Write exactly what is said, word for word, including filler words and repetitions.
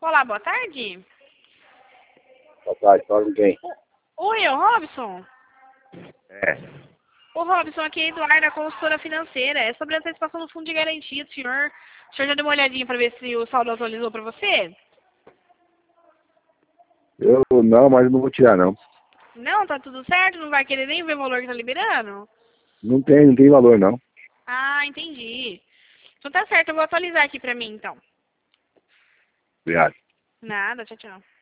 Olá, boa tarde. Boa tarde, fala com quem? Oi, é o Robson? É. O Robson, aqui é Eduardo, a consultora financeira. É sobre a antecipação do fundo de garantia do senhor. O senhor já deu uma olhadinha para ver se o saldo atualizou para você? Eu não, mas não vou tirar, não. Não, tá tudo certo? Não vai querer nem ver o valor que tá liberando? Não tem, não tem valor, não. Ah, entendi. Então tá certo, eu vou atualizar aqui pra mim, então. Obrigado. Nada, tchau, tchau.